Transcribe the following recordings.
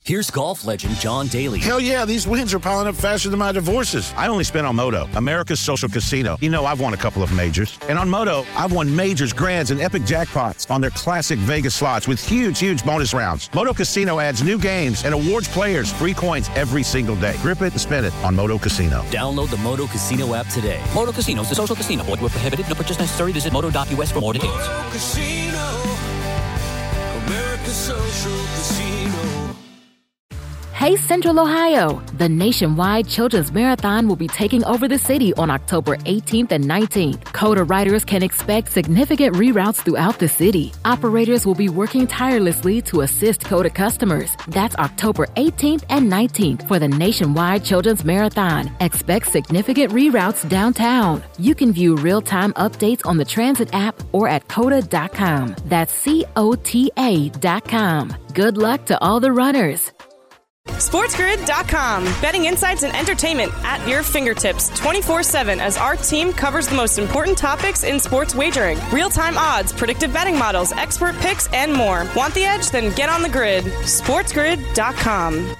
Here's golf legend John Daly. Hell yeah, these wins are piling up faster than my divorces. I only spent on Moto, America's social casino. You know, I've won a couple of majors. And on Moto, I've won majors, grands, and epic jackpots on their classic Vegas slots with huge bonus rounds. Moto Casino adds new games and awards players free coins every single day. Grip it and spin it on Moto Casino. Download the Moto Casino app today. Moto Casino is the social casino. Void where prohibited. No purchase necessary. Visit moto.us for more details. Moto Casino, America's social casino. Hey Central Ohio! The nationwide Children's Marathon will be taking over the city on October 18th and 19th. COTA riders can expect significant reroutes throughout the city. Operators will be working tirelessly to assist COTA customers. That's October 18th and 19th for the nationwide Children's Marathon. Expect significant reroutes downtown. You can view real-time updates on the Transit app or at COTA.com. That's COTA.com. Good luck to all the runners. SportsGrid.com. Betting insights and entertainment at your fingertips 24/7 as our team covers the most important topics in sports wagering. Real-time odds, predictive betting models, expert picks, and more. Want the edge? Then get on the grid. SportsGrid.com.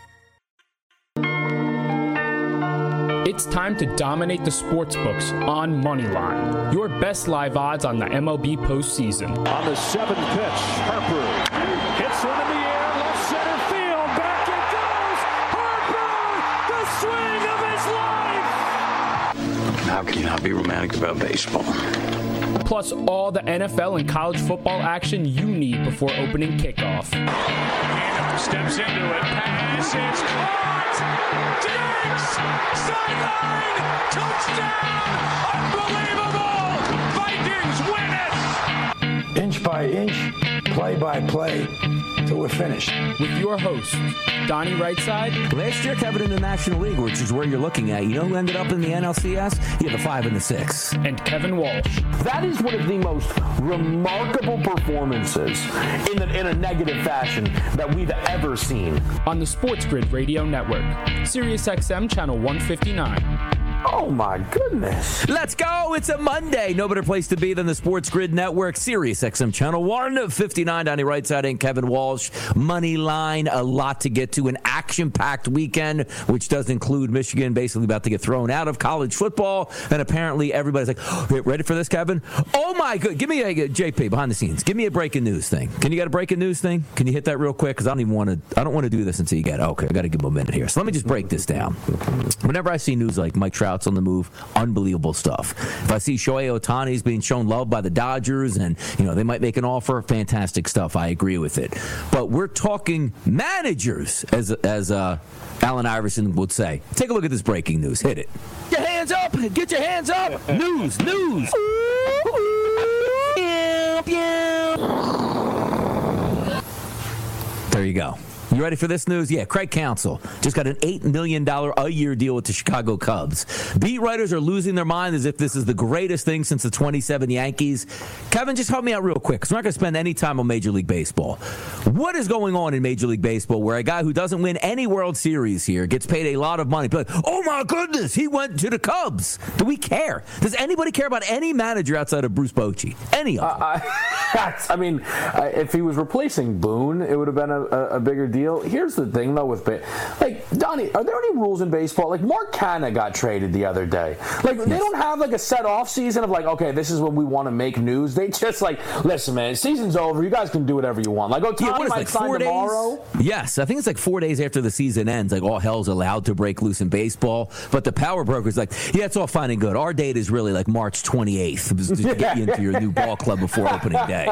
It's time to dominate the sportsbooks on Moneyline. Your best live odds on the MLB postseason. On the seventh pitch, Harper hits one in the air. How can you not be romantic about baseball? Plus all the NFL and college football action you need before opening kickoff. And steps into it. Pass is caught. Diggs! Sideline! Touchdown! Unbelievable! Vikings win it! Inch by inch, play by play, till we're finished. With your host, Donnie Rightside. Last year, Kevin, in the National League, which is where you're looking at, you know who ended up in the NLCS? He had the 5 and the 6. And Kevin Walsh. That is one of the most remarkable performances in a negative fashion that we've ever seen. On the Sports Grid Radio Network, Sirius XM Channel 159. Oh, my goodness. Let's go. It's a Monday. No better place to be than the Sports Grid Network, Sirius XM Channel 159. Donnie Rightside and Kevin Walsh. Money line, a lot to get to. An action-packed weekend, which does include Michigan basically about to get thrown out of college football. And apparently everybody's like, oh, ready for this, Kevin? Oh, my God. Give me a JP, behind the scenes. Give me a breaking news thing. Can you get a breaking news thing? Can you hit that real quick? Because I don't want to do this until you get it. Okay, I got to give him a minute here. So let me just break this down. Whenever I see news like Mike Trout's on the move, unbelievable stuff. If I see Shohei Ohtani's being shown love by the Dodgers and, they might make an offer, fantastic stuff. I agree with it. But we're talking managers, as Allen Iverson would say. Take a look at this breaking news. Hit it. Get your hands up. Get your hands up. News. There you go. You ready for this news? Yeah, Craig Counsell just got an $8 million a year deal with the Chicago Cubs. Beat writers are losing their mind as if this is the greatest thing since the 27 Yankees. Kevin, just help me out real quick because we're not going to spend any time on Major League Baseball. What is going on in Major League Baseball where a guy who doesn't win any World Series here gets paid a lot of money? But, oh, my goodness, he went to the Cubs. Do we care? Does anybody care about any manager outside of Bruce Bochy? Any of them? If he was replacing Boone, it would have been a bigger deal. Here's the thing, though, with Donnie, are there any rules in baseball? Like, Mark Canha got traded the other day. Like, they don't have, a set off season of, okay, this is when we want to make news. They just, listen, man, season's over. You guys can do whatever you want. Ohtani might sign tomorrow. Yes, I think it's 4 days after the season ends. All hell's allowed to break loose in baseball. But the power broker's it's all fine and good. Our date is really, March 28th to get you into your new ball club before opening day.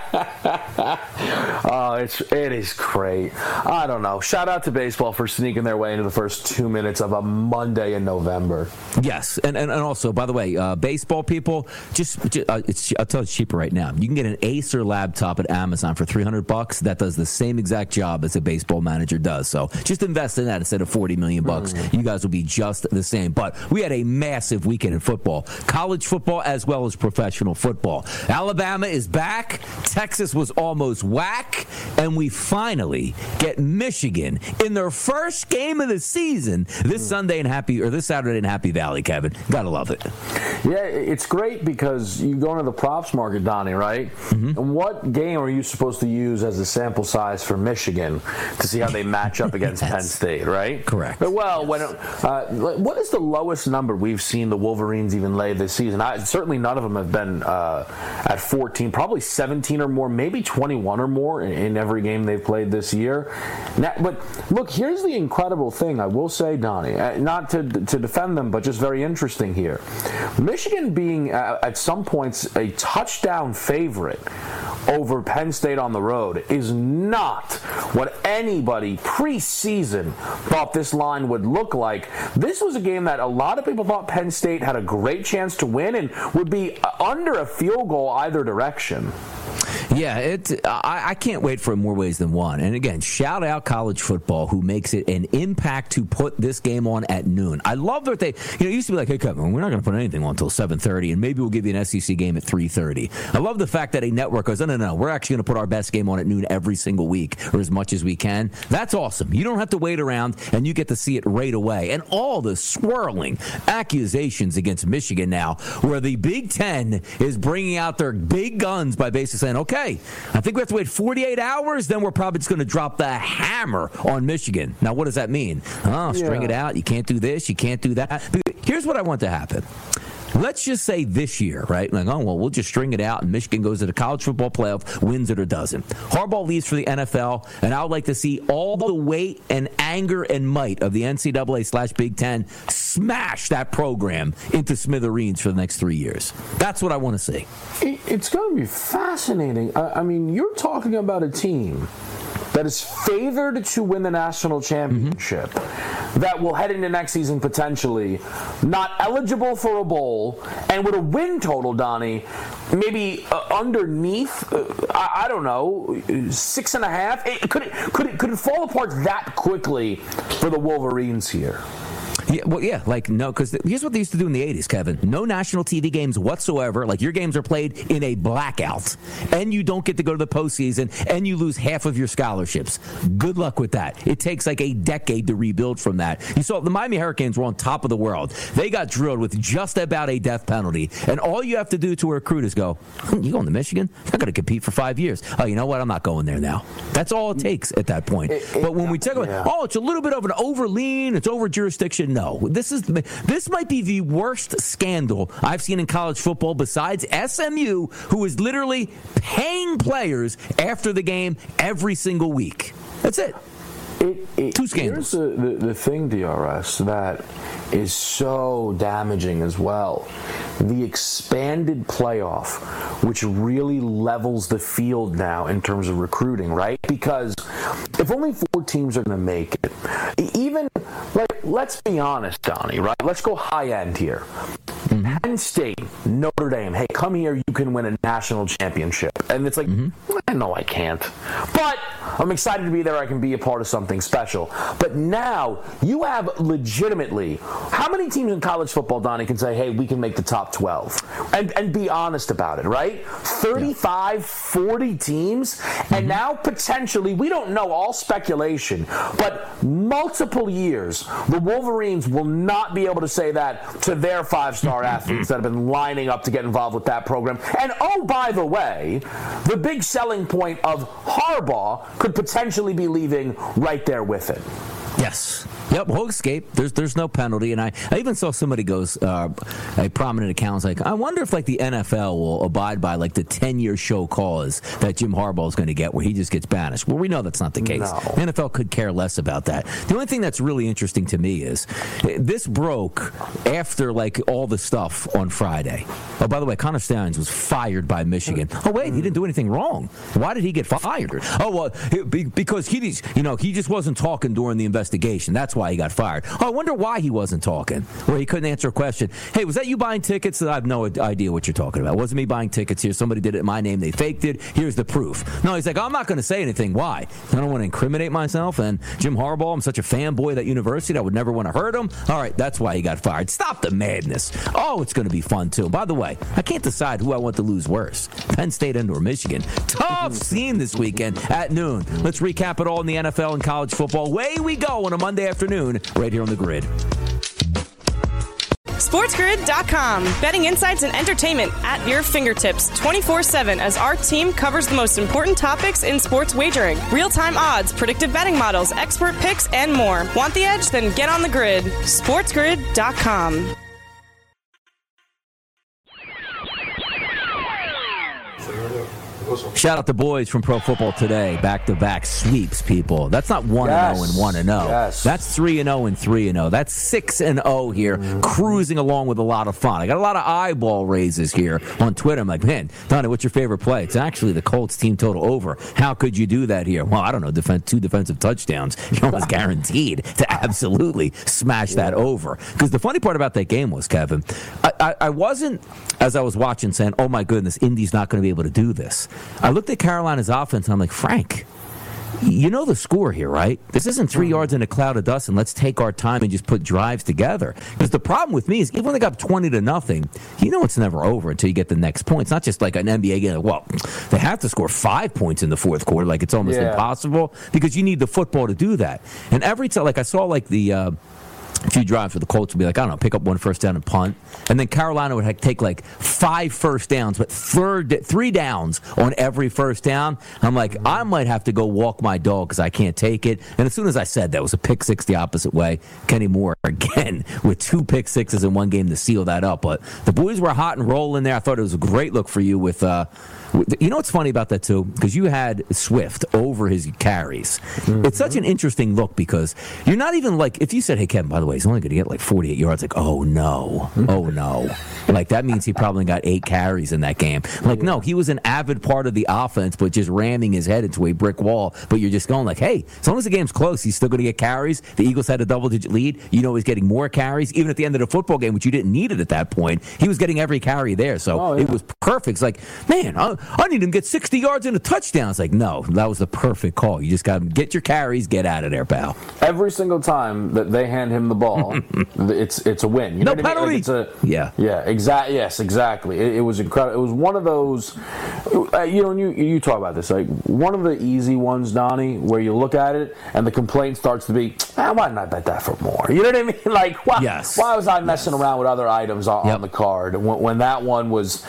Oh, it is great. I don't know. Shout out to baseball for sneaking their way into the first 2 minutes of a Monday in November. Yes, and also, by the way, baseball people, I'll tell you it's cheaper right now. You can get an Acer laptop at Amazon for $300. That does the same exact job as a baseball manager does. So just invest in that instead of $40 million. You guys will be just the same. But we had a massive weekend in football, college football as well as professional football. Alabama is back. whack. Texas was almost whack. And we finally get Michigan in their first game of the season this Saturday in Happy Valley, Kevin. Gotta love it. Yeah, it's great because you go into the props market, Donnie, right? Mm-hmm. And what game are you supposed to use as a sample size for Michigan to see how they match up against Penn State, right? Correct. But, well, what is the lowest number we've seen the Wolverines even lay this season? Certainly none of them have been at 14, probably 17 or more, maybe 21 or more in every game they've played this year. Now, but look, here's the incredible thing, I will say, Donnie, not to defend them, but just very interesting here. Michigan being at some points a touchdown favorite over Penn State on the road is not what anybody preseason thought this line would look like. This was a game that a lot of people thought Penn State had a great chance to win and would be under a field goal either direction. Yeah, I can't wait for more ways than one. And again, shout out college football who makes it an impact to put this game on at noon. I love that they, it used to be like, hey, Kevin, we're not going to put anything on until 7:30, and maybe we'll give you an SEC game at 3:30. I love the fact that a network goes, no, we're actually going to put our best game on at noon every single week, or as much as we can. That's awesome. You don't have to wait around, and you get to see it right away. And all the swirling accusations against Michigan now, where the Big Ten is bringing out their big guns by basically saying, okay, I think we have to wait 48 hours, then we're probably just going to drop the hammer on Michigan. Now, what does that mean? String it out. You can't do this. You can't do that. Here's what I want to happen. Let's just say this year, right? Like, we'll just string it out, and Michigan goes to the college football playoff, wins it or doesn't. Harbaugh leaves for the NFL, and I would like to see all the weight and anger and might of the NCAA/Big Ten smash that program into smithereens for the next 3 years. That's what I want to see. It's going to be fascinating. I mean, you're talking about a team that is favored to win the national championship, that will head into next season potentially not eligible for a bowl, and with a win total, Donnie, maybe underneath, I don't know, 6.5. Could it fall apart that quickly for the Wolverines here? Yeah, well, yeah, no, because here's what they used to do in the 80s, Kevin. No national TV games whatsoever. Like, your games are played in a blackout, and you don't get to go to the postseason, and you lose half of your scholarships. Good luck with that. It takes like a decade to rebuild from that. You saw the Miami Hurricanes were on top of the world. They got drilled with just about a death penalty, and all you have to do to a recruit is go, you going to Michigan? You're not going to compete for 5 years. Oh, you know what? I'm not going there now. That's all it takes at that point. But when we talk about, it's a little bit of an over-lean, it's over-jurisdiction, no. This might be the worst scandal I've seen in college football besides SMU, who is literally paying players after the game every single week. That's it. Two scandals. Here's the thing, DRS, that is so damaging as well. The expanded playoff, which really levels the field now in terms of recruiting, right? Because if only 4 teams are going to make it, even, let's be honest, Donnie, right? Let's go high end here. Penn State, Notre Dame, hey, come here, you can win a national championship. And it's like, no, I can't. But I'm excited to be there. I can be a part of something special. But now you have legitimately, how many teams in college football, Donnie, can say, hey, we can make the top 12 and be honest about it, right? 35, 40 teams. And now potentially, we don't know, all speculation, but multiple years, the Wolverines will not be able to say that to their 5-star athletes that have been lining up to get involved with that program. And oh, by the way, the big selling point of Harbaugh could potentially be leaving right there with it. Yes. Yep, whole escape. There's no penalty. And I even saw somebody goes, a prominent account's like, I wonder if the NFL will abide by the 10-year show cause that Jim Harbaugh is going to get where he just gets banished. Well, we know that's not the case. No. The NFL could care less about that. The only thing that's really interesting to me is this broke after all the stuff on Friday. Oh, by the way, Connor Stalions was fired by Michigan. Oh, wait, he didn't do anything wrong. Why did he get fired? Oh, well, because he just wasn't talking during the investigation. investigation. That's why he got fired. Oh, I wonder why he wasn't talking, where he couldn't answer a question. Hey, was that you buying tickets? I have no idea what you're talking about. It wasn't me buying tickets here. Somebody did it in my name. They faked it. Here's the proof. No, he's like, I'm not going to say anything. Why? I don't want to incriminate myself. And Jim Harbaugh, I'm such a fanboy of that university that I would never want to hurt him. All right, that's why he got fired. Stop the madness. Oh, it's going to be fun, too. By the way, I can't decide who I want to lose worse, Penn State and/or Michigan. Tough scene this weekend at noon. Let's recap it all in the NFL and college football. Away we go on a Monday afternoon right here on The Grid. SportsGrid.com. Betting insights and entertainment at your fingertips 24/7 as our team covers the most important topics in sports wagering. Real-time odds, predictive betting models, expert picks, and more. Want the edge? Then get on the grid. SportsGrid.com. Shout out to boys from Pro Football Today. Back-to-back sweeps, people. That's not 1-0 and 1-0. Yes. That's 3-0 and 3-0. That's 6-0 here, cruising along with a lot of fun. I got a lot of eyeball raises here on Twitter. I'm like, man, Donnie, what's your favorite play? It's actually the Colts team total over. How could you do that here? Well, I don't know. 2 defensive touchdowns. You're almost guaranteed to absolutely smash that over. Because the funny part about that game was, Kevin, I wasn't, as I was watching, saying, oh, my goodness, Indy's not going to be able to do this. I looked at Carolina's offense, and I'm like, Frank, you know the score here, right? This isn't 3 yards in a cloud of dust, and let's take our time and just put drives together. Because the problem with me is, even when they got up 20-0, you know it's never over until you get the next point. It's not just like an NBA game. Well, they have to score 5 points in the fourth quarter. Like, it's almost impossible because you need the football to do that. And every time, like, I saw, like, the few drives where the Colts would be like, I don't know, pick up 1 first down and punt. And then Carolina would take like 5 first downs, but 3 downs on every first down. I'm like, I might have to go walk my dog because I can't take it. And as soon as I said that, was a pick six the opposite way. Kenny Moore, again, with 2 pick sixes in one game to seal that up. But the boys were hot and rolling there. I thought it was a great look for you with you know what's funny about that, too? Because you had Swift over his carries. Mm-hmm. It's such an interesting look because you're not even like, if you said, hey, Kevin, by the way, he's only going to get like 48 yards, like, oh, no. Like, that means he probably got 8 carries in that game. Like, no, he was an avid part of the offense, but just ramming his head into a brick wall. But you're just going like, hey, as long as the game's close, he's still going to get carries. The Eagles had a double-digit lead. You know he's getting more carries. Even at the end of the football game, which you didn't need it at that point, he was getting every carry there. So it was perfect. It's like, man, I need him to get 60 yards and a touchdown. It's like, no, that was the perfect call. You just got to get your carries, get out of there, pal. Every single time that they hand him the ball, it's a win. You know no penalty. I mean? Exactly. It was incredible. It was one of those, you know, you talk about this, like one of the easy ones, Donnie, where you look at it and the complaint starts to be, why didn't I bet that for more? You know what I mean? Like, why was I messing around with other items on the card when that one was,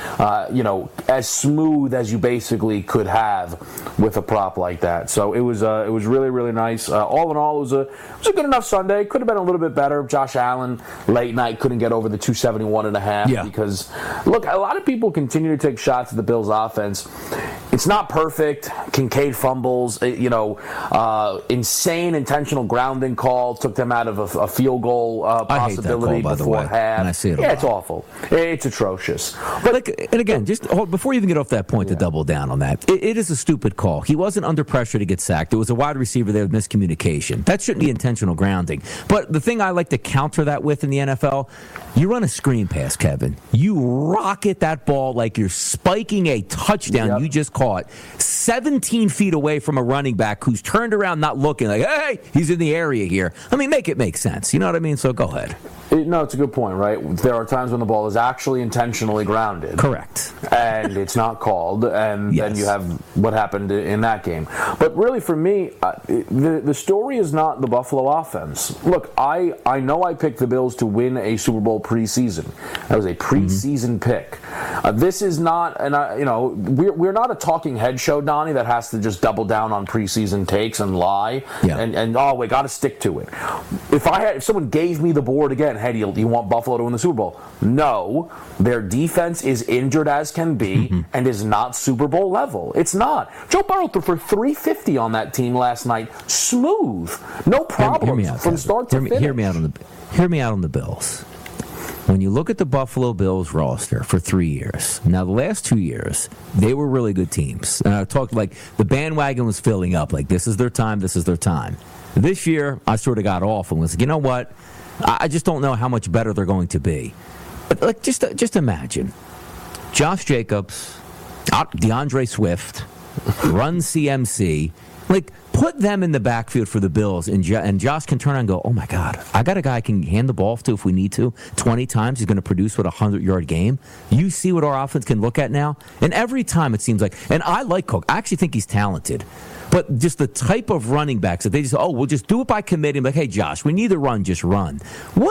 as smooth as you basically could have with a prop like that. So it was really, really nice. All in all, it was a good enough Sunday. Could have been a little bit better. Josh Allen late night couldn't get over the 271.5 because look, a lot of people continue to take shots at the Bills offense. It's not perfect. Kincaid fumbles, insane intentional grounding call took them out of a field goal possibility before half. I see it it's awful. It's atrocious. But and again, just before you even get off that point to double down on that, it is a stupid call. He wasn't under pressure to get sacked. There was a wide receiver there with miscommunication. That shouldn't be intentional grounding. But the thing I like to counter that with in the NFL, you run a screen pass, Kevin. You rocket that ball like you're spiking a touchdown you just caught 17 feet away from a running back who's turned around not looking like, hey, he's in the area here. I mean, make it make sense. You know what I mean? So go ahead. No, it's a good point, right? There are times when the ball is actually intentionally grounded. Correct. And it's not called, and then you have what happened in that game. But really, for me, the story is not the Buffalo offense. Look, I know I picked the Bills to win a Super Bowl preseason. That was a preseason pick. This is not, we're not a talking head show, Donnie, that has to just double down on preseason takes and lie. Yeah. And we got to stick to it. If someone gave me the board again, hey, do you want Buffalo to win the Super Bowl? No. Their defense is injured as can be and is not Super Bowl level. It's not. Joe Burrow threw for 350 on that team last night. Smooth. No problems from start to finish. Hear me out on the Bills. When you look at the Buffalo Bills roster for 3 years, now the last 2 years, they were really good teams. And I talked like the bandwagon was filling up, like this is their time, this is their time. This year, I sort of got off and was like, you know what? I just don't know how much better they're going to be. But like, just imagine. Josh Jacobs, DeAndre Swift, run CMC. Like, put them in the backfield for the Bills, and Josh can turn around and go, oh, my God, I got a guy I can hand the ball off to if we need to 20 times. He's going to produce with a 100-yard game. You see what our offense can look at now? And every time it seems like, and I like Cook. I actually think he's talented. But just the type of running backs that they just, we'll just do it by committee. I'm like, hey, Josh, we need to run, just run.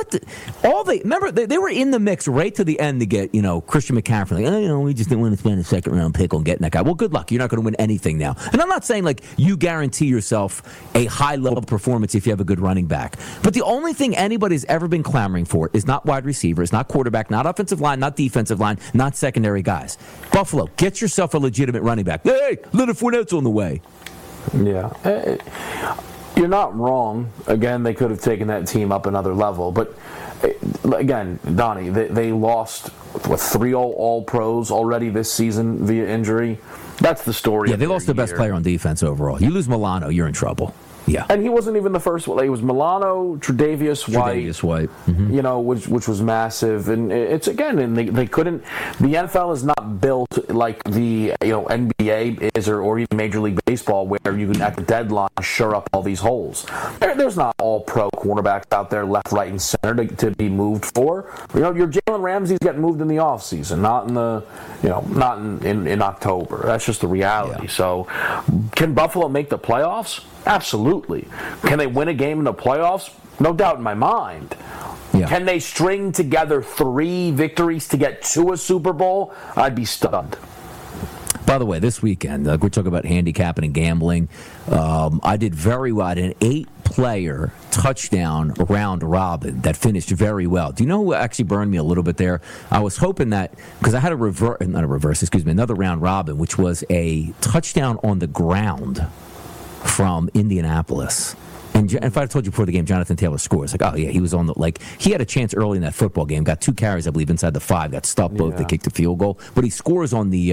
Remember, they were in the mix right to the end to get, Christian McCaffrey. Like, we just didn't want to spend a second-round pick on getting that guy. Well, good luck. You're not going to win anything now. And I'm not saying, like, you guarantee yourself a high-level performance if you have a good running back. But the only thing anybody's ever been clamoring for is not wide receiver, is not quarterback, not offensive line, not defensive line, not secondary guys. Buffalo, get yourself a legitimate running back. Hey, Leonard Fournette's on the way. Yeah. You're not wrong. Again, they could have taken that team up another level. But, again, Donnie, they lost, 3 All-Pros already this season via injury. That's the story. Yeah, they lost their best player on defense overall. You lose Milano, you're in trouble. Yeah. And he wasn't even the first one. It was Milano, Tre'Davious White. Mm-hmm. Which was massive. And it's, again, and they couldn't. The NFL is not built like the NBA is or even Major League Baseball, where you can, at the deadline, shore up all these holes. There's not all pro cornerbacks out there left, right, and center to be moved for. Your Jalen Ramsey's getting moved in the offseason, not in the not in October. That's just the reality. Yeah. So can Buffalo make the playoffs? Absolutely. Can they win a game in the playoffs? No doubt in my mind. Yeah. Can they string together 3 victories to get to a Super Bowl? I'd be stunned. By the way, this weekend, we're talking about handicapping and gambling. I did very well. I had an 8-player touchdown round robin that finished very well. Do you know who actually burned me a little bit there? I was hoping that, because I had another round robin, which was a touchdown on the ground from Indianapolis. And if I had told you before the game, Jonathan Taylor scores, like, oh yeah, he was on he had a chance early in that football game, got 2 carries, I believe, inside the 5, got stopped both, they kicked the field goal, but he scores on the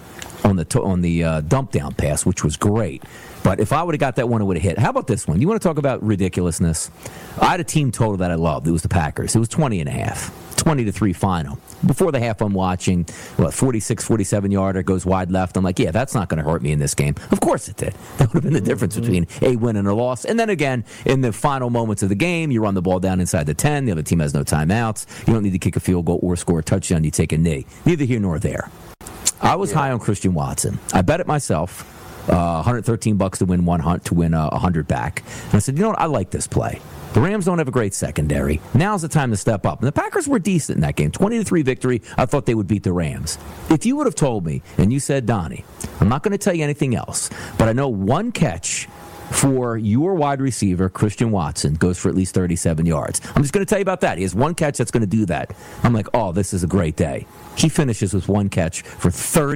dump down pass, which was great. But if I would have got that one, it would have hit. How about this one? You want to talk about ridiculousness? I had a team total that I loved. It was the Packers. It was 20.5. 20-3 final. Before the half, I'm watching, 46, 47-yarder, goes wide left. I'm like, yeah, that's not going to hurt me in this game. Of course it did. That would have been the difference between a win and a loss. And then again, in the final moments of the game, you run the ball down inside the 10. The other team has no timeouts. You don't need to kick a field goal or score a touchdown. You take a knee. Neither here nor there. I was high on Christian Watson. I bet it myself. $113 to win 100 back. And I said, you know what? I like this play. The Rams don't have a great secondary. Now's the time to step up. And the Packers were decent in that game. 20-3 victory. I thought they would beat the Rams. If you would have told me, and you said, Donnie, I'm not going to tell you anything else, but I know one catch for your wide receiver, Christian Watson, goes for at least 37 yards. I'm just going to tell you about that. He has one catch that's going to do that. I'm like, oh, this is a great day. He finishes with one catch for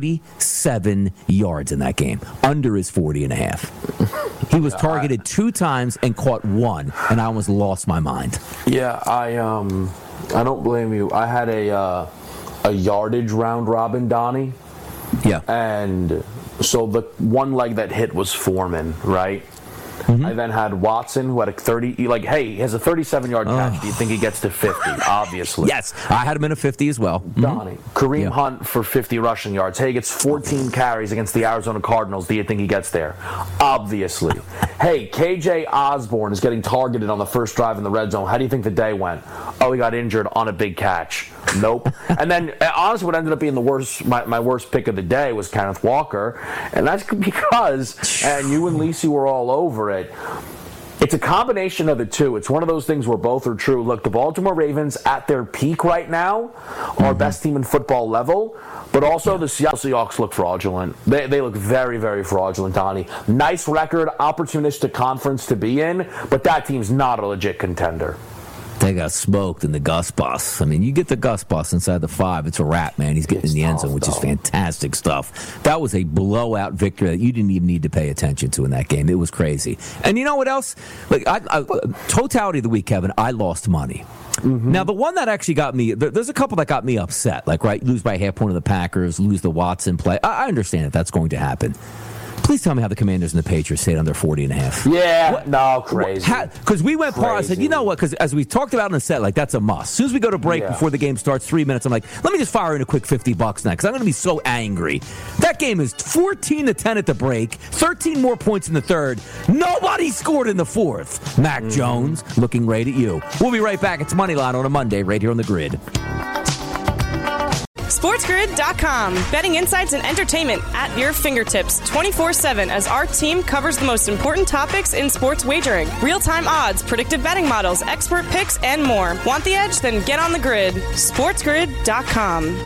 37 yards in that game, under his 40.5. He was targeted 2 times and caught 1, and I almost lost my mind. Yeah, I don't blame you. I had a yardage round robin, Donnie. Yeah. And so the one leg that hit was Foreman, right? Mm-hmm. I then had Watson, who had a 30. He has a 37-yard catch. Do you think he gets to 50? Obviously. Yes, I had him in a 50 as well. Donnie. Kareem Hunt for 50 rushing yards. Hey, he gets 14 carries against the Arizona Cardinals. Do you think he gets there? Obviously. Hey, KJ Osborne is getting targeted on the first drive in the red zone. How do you think the day went? Oh, he got injured on a big catch. Nope. And then, honestly, what ended up being my worst pick of the day was Kenneth Walker. And that's because, and you and Lisi were all over it, it's a combination of the two. It's one of those things where both are true. Look, the Baltimore Ravens at their peak right now are best team in football level, but also the Seattle Seahawks look fraudulent. They look very, very fraudulent, Donnie. Nice record, opportunistic conference to be in, but that team's not a legit contender. They got smoked in the Gus bus. I mean, you get the Gus bus inside the 5, it's a wrap, man. He's getting in the end zone, which is fantastic stuff. That was a blowout victory that you didn't even need to pay attention to in that game. It was crazy. And you know what else? Like, totality of the week, Kevin, I lost money. Mm-hmm. Now, the one that actually got me, there's a couple that got me upset. Like, right, lose by a half point of the Packers, lose the Watson play. I understand that that's going to happen. Please tell me how the Commanders and the Patriots stayed under 40.5. Yeah, no, crazy. Because we went par. I said, you know what? Because as we talked about in the set, like that's a must. As soon as we go to break before the game starts, 3 minutes, I'm like, let me just fire in a quick $50 now because I'm going to be so angry. That game is 14-10 at the break, 13 more points in the third. Nobody scored in the fourth. Mac Jones looking right at you. We'll be right back. It's Moneyline on a Monday right here on the Grid. SportsGrid.com. Betting insights and entertainment at your fingertips 24/7 as our team covers the most important topics in sports wagering. Real-time odds, predictive betting models, expert picks, and more. Want the edge? Then get on the grid. SportsGrid.com.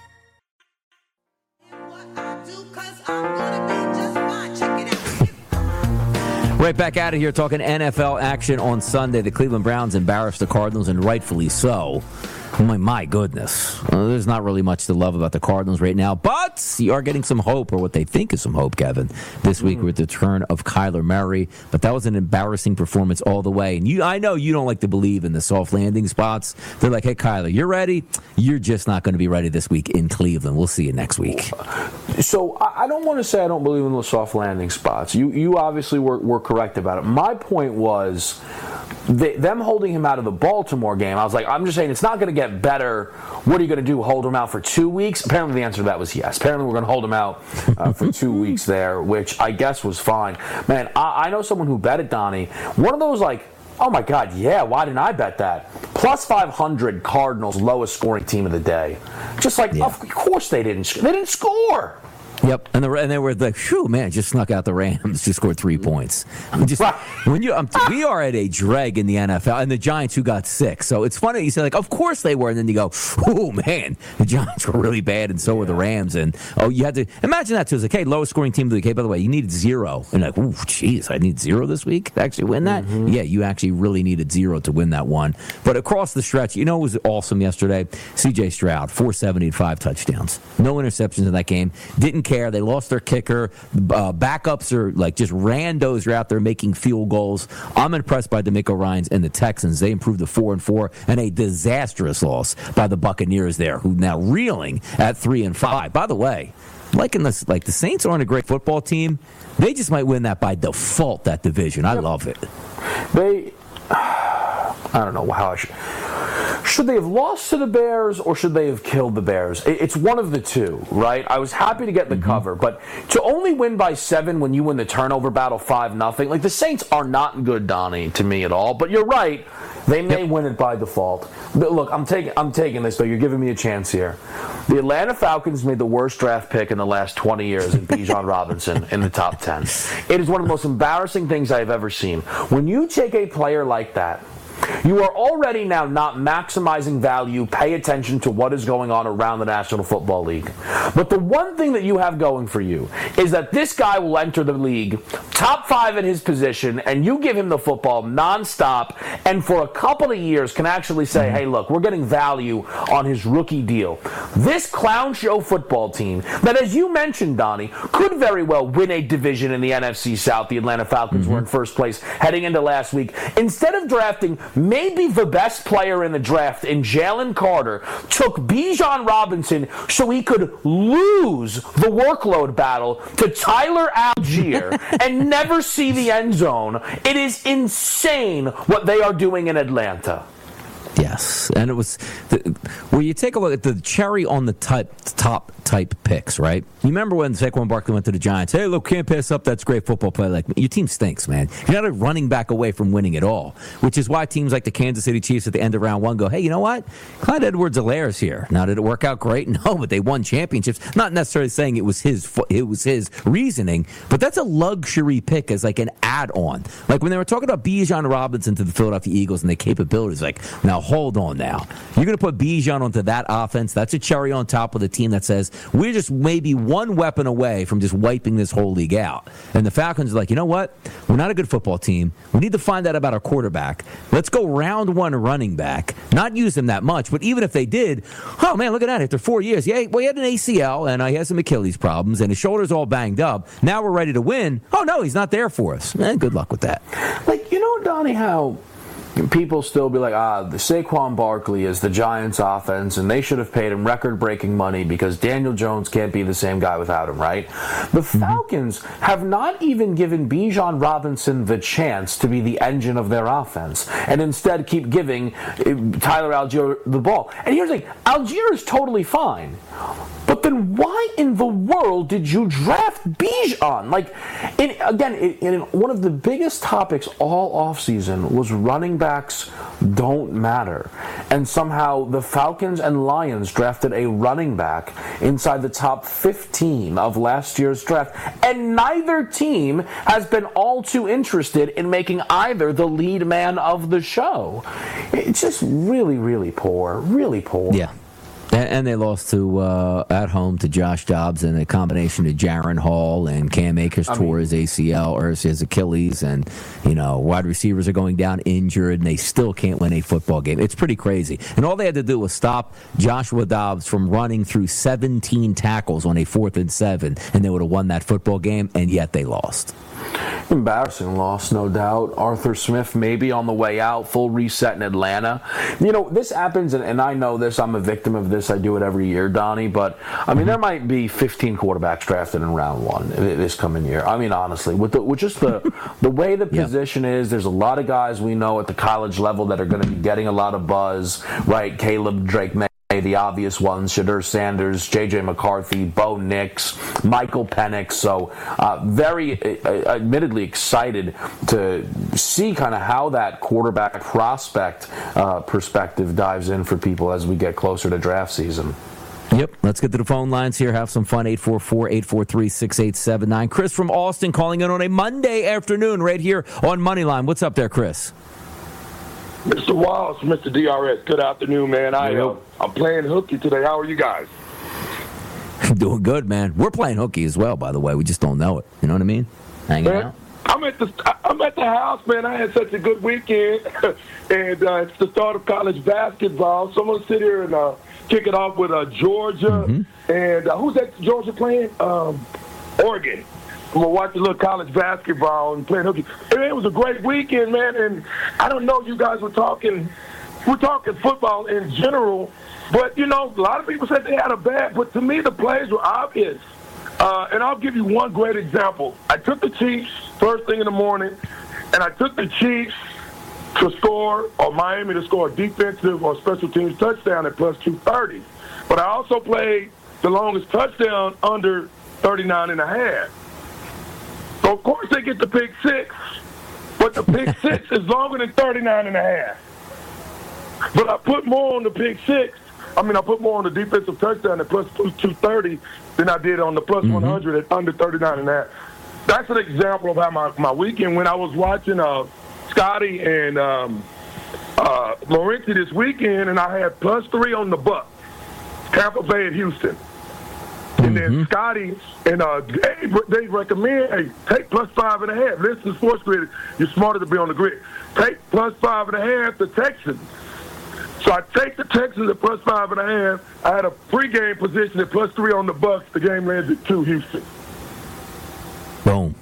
Right back out of here talking NFL action on Sunday. The Cleveland Browns embarrassed the Cardinals, and rightfully so. My goodness. There's not really much to love about the Cardinals right now, but you are getting some hope, or what they think is some hope, Kevin, this week with the return of Kyler Murray. But that was an embarrassing performance all the way. And I know you don't like to believe in the soft landing spots. They're like, hey, Kyler, you're ready. You're just not going to be ready this week in Cleveland. We'll see you next week. So I don't want to say I don't believe in the soft landing spots. You obviously were correct about it. My point was them holding him out of the Baltimore game. I was like, I'm just saying it's not going to get better. What are you going to do, hold him out for 2 weeks? Apparently the answer to that was yes. Apparently we're going to hold him out for 2 weeks there, which I guess was fine. Man, I know someone who bet it, Donnie. One of those like, oh my God, yeah, why didn't I bet that? Plus 500 Cardinals, lowest scoring team of the day. Just like, of course they didn't score. Yep, and they were like, "Phew, man, just snuck out the Rams, just scored 3 points." We are at a drag in the NFL, and the Giants who got 6. So it's funny you say like, "Of course they were," and then you go, "Oh man, the Giants were really bad, and so were the Rams." And you had to imagine that too. It's like, "Hey, lowest scoring team of the week. Hey, by the way, you needed 0," and like, "Oh, jeez, I need 0 this week to actually win that." Yeah, you actually really needed 0 to win that one. But across the stretch, it was awesome yesterday. C.J. Stroud, 470, 5 touchdowns, no interceptions in that game. Didn't care. They lost their kicker. Backups are like just randos are out there making field goals. I'm impressed by DeMeco Ryans and the Texans. They improved to 4-4 and a disastrous loss by the Buccaneers there, who now reeling at 3-5. By the way, like the Saints aren't a great football team. They just might win that by default, that division. I love it. I don't know how I should they have lost to the Bears or should they have killed the Bears? It's one of the two, right? I was happy to get the cover, but to only win by 7 when you win the turnover battle 5-0, like the Saints are not good, Donnie, to me at all. But you're right, they may win it by default. But look, I'm taking this though. You're giving me a chance here. The Atlanta Falcons made the worst draft pick in the last 20 years in Bijan Robinson in the top 10. It is one of the most embarrassing things I have ever seen. When you take a player like that, you are already now not maximizing value. Pay attention to what is going on around the National Football League. But the one thing that you have going for you is that this guy will enter the league top 5 in his position, and you give him the football nonstop, and for a couple of years can actually say, hey, look, we're getting value on his rookie deal. This clown show football team that, as you mentioned, Donnie, could very well win a division in the NFC South. The Atlanta Falcons were in first place heading into last week. Instead of drafting maybe the best player in the draft in Jalen Carter, took Bijan Robinson so he could lose the workload battle to Tyler Algier and never see the end zone. It is insane what they are doing in Atlanta. Yes, and it was where you take a look at the cherry on the top type picks, right? You remember when Saquon Barkley went to the Giants? Hey, look, can't pass up. That's great football play. Like, your team stinks, man. You're not a running back away from winning it all, which is why teams like the Kansas City Chiefs at the end of round 1 go, hey, you know what? Clyde Edwards-Helaire's here. Now, did it work out great? No, but they won championships. Not necessarily saying it was his reasoning, but that's a luxury pick as like an add-on. Like when they were talking about Bijan Robinson to the Philadelphia Eagles and their capabilities, like, now hold on now. You're going to put Bijan onto that offense. That's a cherry on top of the team that says, we're just maybe one weapon away from just wiping this whole league out. And the Falcons are like, you know what? We're not a good football team. We need to find out about our quarterback. Let's go round 1 running back. Not use him that much, but even if they did, oh man, look at that. After 4 years, he had an ACL and he has some Achilles problems and his shoulder's all banged up. Now we're ready to win. Oh no, he's not there for us. Good luck with that. Like, you know, Donnie, how people still be like, the Saquon Barkley is the Giants offense, and they should have paid him record-breaking money because Daniel Jones can't be the same guy without him, right? The Falcons have not even given Bijan Robinson the chance to be the engine of their offense, and instead keep giving Tyler Algier the ball. And here's the thing, Algier is totally fine. But then why in the world did you draft Bijan? Like, in one of the biggest topics all offseason was running backs don't matter. And somehow the Falcons and Lions drafted a running back inside the top 15 of last year's draft. And neither team has been all too interested in making either the lead man of the show. It's just really, really poor. Really poor. Yeah. And they lost to at home to Josh Dobbs, and a combination of Jaron Hall and Cam Akers tore his ACL or his Achilles, and wide receivers are going down injured, and they still can't win a football game. It's pretty crazy. And all they had to do was stop Joshua Dobbs from running through 17 tackles on a 4th and 7, and they would have won that football game, and yet they lost. Embarrassing loss, no doubt. Arthur Smith maybe on the way out, full reset in Atlanta. This happens, and I know this. I'm a victim of this. I do it every year, Donnie. But, there might be 15 quarterbacks drafted in round 1 this coming year. Honestly, with just the way the position is, there's a lot of guys we know at the college level that are going to be getting a lot of buzz, right? Caleb Drake May, the obvious ones, Shadur Sanders, J.J. McCarthy, Bo Nix, Michael Penix. So very admittedly excited to see kind of how that quarterback prospect perspective dives in for people as we get closer to draft season. Yep. Let's get to the phone lines here. Have some fun. 844-843-6879. Chris from Austin calling in on a Monday afternoon right here on Moneyline. What's up there, Chris? Mr. Walsh, Mr. DRS, good afternoon, man. I'm playing hooky today. How are you guys? Doing good, man. We're playing hooky as well, by the way. We just don't know it. You know what I mean? Hanging out. I'm at the house, man. I had such a good weekend, and it's the start of college basketball. So I'm going to sit here and kick it off with Georgia. And who's that Georgia playing? Oregon. I'm going to watch a little college basketball and playing hooky. And it was a great weekend, man. And I don't know, you guys we're talking football in general. But, a lot of people said they had a bad. But to me, the plays were obvious. And I'll give you one great example. I took the Chiefs first thing in the morning, and I took the Chiefs to score, or Miami to score a defensive or special teams touchdown at plus 230. But I also played the longest touchdown under 39.5. So, of course, they get the pick 6, but the pick 6 is longer than 39.5. But I put more on the pick 6. I put more on the defensive touchdown at plus 230 than I did on the plus 100 at under 39.5. That's an example of how my weekend went. I was watching Scotty and Morency this weekend, and I had plus 3 on the Bucs, Tampa Bay and Houston. And then Scotty and they recommend, hey, take plus 5.5. Listen to Sports Grid. You're smarter to be on the grid. Take plus 5.5 the Texans. So I take the Texans at plus 5.5. I had a pregame position at plus 3 on the Bucs. The game lands at 2 Houston. Boom.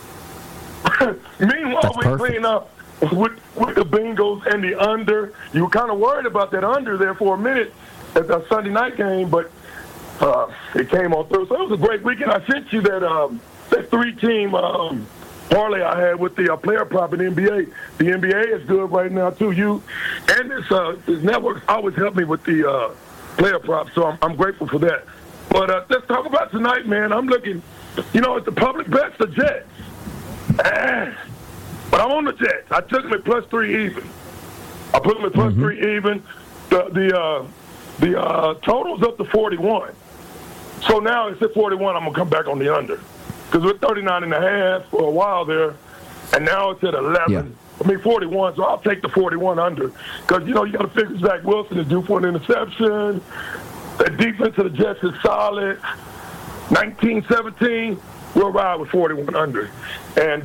Meanwhile, we clean up with the Bengals and the under. You were kind of worried about that under there for a minute at the Sunday night game, but it came on through. So it was a great weekend. I sent you that 3-team parlay I had with the player prop in the NBA. The NBA is good right now, too. You and this network always help me with the player prop, so I'm grateful for that. But let's talk about tonight, man. I'm looking, at the public bets, the Jets. But I'm on the Jets. I took them at plus 3 even. I put them at plus 3 even. The total's up to 41. So now it's at 41. I'm going to come back on the under. Because we're 39.5 for a while there, and now it's at 11. 41, so I'll take the 41 under. Because, you got to figure Zach Wilson is due for an interception. The defense of the Jets is solid. 19-17, we'll ride with 41 under. And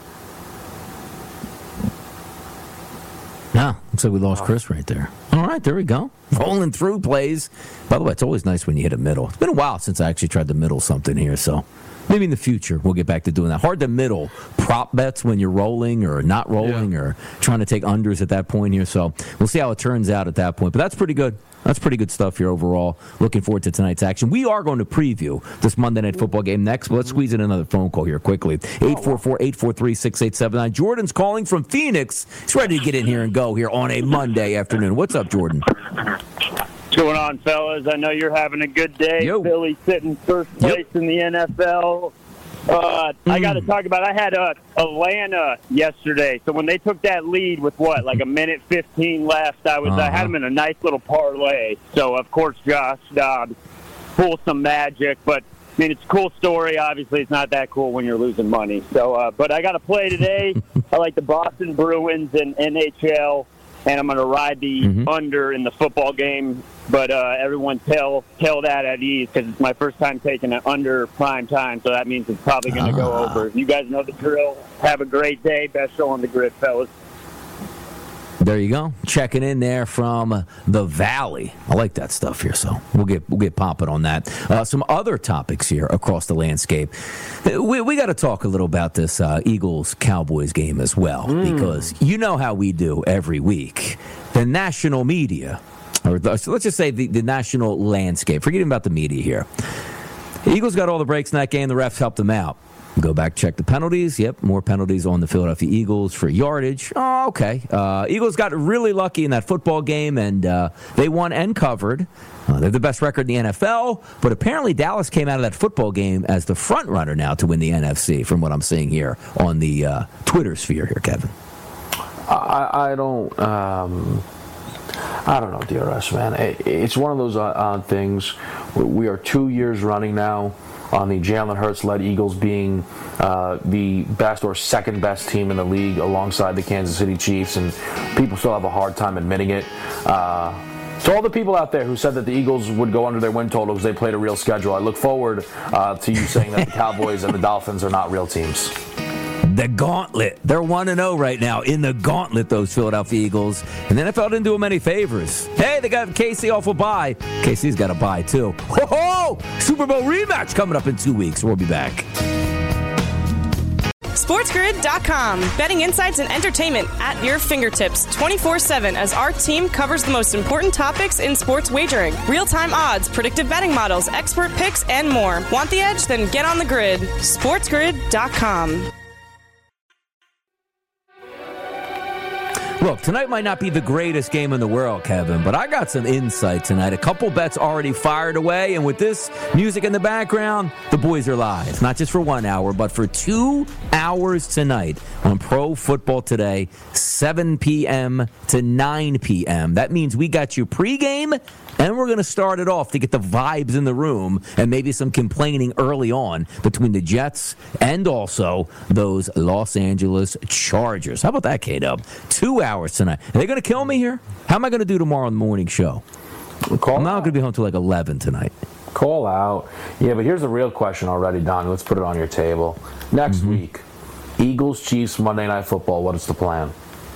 looks like we lost Chris right there. All right, there we go. Rolling through plays. By the way, it's always nice when you hit a middle. It's been a while since I actually tried to middle something here, so Maybe in the future we'll get back to doing that. Hard to middle prop bets when you're rolling or not rolling or trying to take unders at that point here. So we'll see how it turns out at that point. But that's pretty good. That's pretty good stuff here overall. Looking forward to tonight's action. We are going to preview this Monday Night Football game next, but let's squeeze in another phone call here quickly. 844-843-6879. Jordan's calling from Phoenix. He's ready to get in here and go here on a Monday afternoon. What's up, Jordan? What's going on, fellas? I know you're having a good day. Yo. Philly sitting first place in the NFL. I got to talk about, I had Atlanta yesterday. So when they took that lead with like a minute 15 left, I had them in a nice little parlay. So, of course, Josh Dobbs pulled some magic. But, I mean, it's a cool story. Obviously, it's not that cool when you're losing money. So, but I got to play today. I like the Boston Bruins and NHL. And I'm going to ride the under in the football game. But everyone tell that at ease because it's my first time taking it under prime time. So that means it's probably going to go over. You guys know the drill. Have a great day. Best show on the grid, fellas. There you go. Checking in there from the Valley. I like that stuff here, so we'll get popping on that. Some other topics here across the landscape. We got to talk a little about this Eagles-Cowboys game as well, because you know how we do every week. The national media, so let's just say the national landscape, forgetting about the media here. The Eagles got all the breaks in that game. The refs helped them out. Go back, check the penalties. Yep, more penalties on the Philadelphia Eagles for yardage. Oh, okay. Eagles got really lucky in that football game, and they won and covered. They're the best record in the NFL, but apparently Dallas came out of that football game as the front runner now to win the NFC, from what I'm seeing here on the Twitter sphere here, Kevin. I don't know, DRS, man. It's one of those things. We are 2 years running now on the Jalen Hurts-led Eagles being the best or second best team in the league alongside the Kansas City Chiefs, and people still have a hard time admitting it. To all the people out there who said that the Eagles would go under their win total because they played a real schedule, I look forward to you saying that the Cowboys and the Dolphins are not real teams. The gauntlet. They're 1-0 right now in the gauntlet, those Philadelphia Eagles. And the NFL didn't do them any favors. Hey, they got KC off a bye. KC's got a bye, too. Ho-ho! Super Bowl rematch coming up in 2 weeks. We'll be back. SportsGrid.com. Betting insights and entertainment at your fingertips 24/7 as our team covers the most important topics in sports wagering. Real-time odds, predictive betting models, expert picks, and more. Want the edge? Then get on the grid. SportsGrid.com. Look, tonight might not be the greatest game in the world, Kevin, but I got some insight tonight. A couple bets already fired away, and with this music in the background, the boys are live. Not just for 1 hour, but for 2 hours tonight on Pro Football Today, 7 p.m. to 9 p.m. That means we got you pregame, and we're going to start it off to get the vibes in the room and maybe some complaining early on between the Jets and also those Los Angeles Chargers. How about that, K-Dub? 2 hours tonight. Are they going to kill me here? How am I going to do tomorrow in the morning show? I'm not going to be home till like 11 tonight. Call out. Yeah, but here's a real question already, Don. Let's put it on your table. Next week, Eagles, Chiefs, Monday Night Football. What is the plan?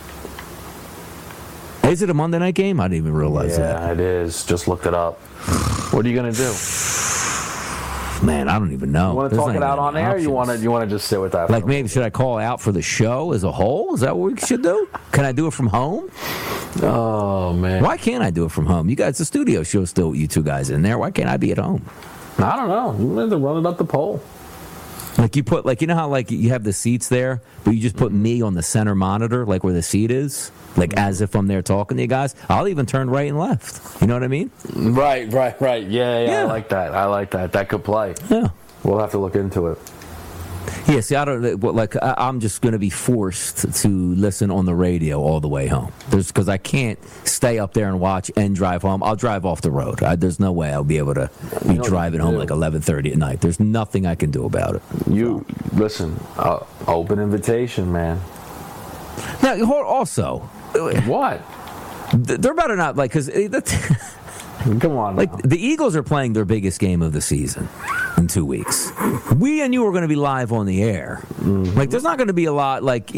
Is it a Monday night game? I didn't even realize that. Yeah, it is. Just looked it up. What are you going to do? Man, I don't even know. You want to talk it out on air, or you want to just sit with that? Like maybe should I call out for the show as a whole? Is that what we should do? Can I do it from home? Oh, man. Why can't I do it from home? You guys, the studio show still you two guys in there. Why can't I be at home? I don't know. You have to run it up the pole. Like you put, like, you know how like you have the seats there, but you just put me on the center monitor, like where the seat is, like as if I'm there talking to you guys. I'll even turn right and left. You know what I mean? Right. Yeah. I like that. That could play. Yeah. We'll have to look into it. Yeah, see, I'm just going to be forced to listen on the radio all the way home. Because I can't stay up there and watch and drive home. I'll drive off the road. There's no way I'll be able to be driving home like 11:30 at night. There's nothing I can do about it. Listen, open invitation, man. Now, also, what? They're better not, like, because come on, like the Eagles are playing their biggest game of the season. in 2 weeks. We and you are going to be live on the air. Mm-hmm. Like, there's not going to be a lot like,